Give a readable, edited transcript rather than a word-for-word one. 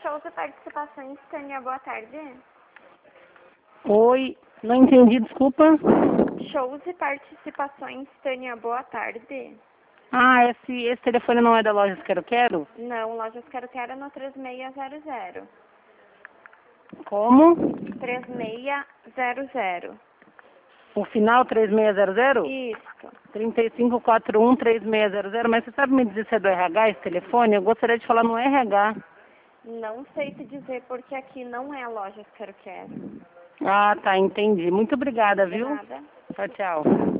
Shows e participações, Tânia, boa tarde. Oi, não entendi, desculpa. Shows e participações, Tânia, boa tarde. Ah, esse telefone não é da Lojas Quero Quero? Não, Lojas Quero Quero no 3600. Como? 3600. O final 3600? Isso. 3541-3600. Mas você sabe me dizer se é do RH esse telefone? Eu gostaria de falar no RH. Não sei te dizer porque aqui não é Lojas Quero Quero. Ah, tá, entendi. Muito obrigada, De viu? nada. Tchau, tchau.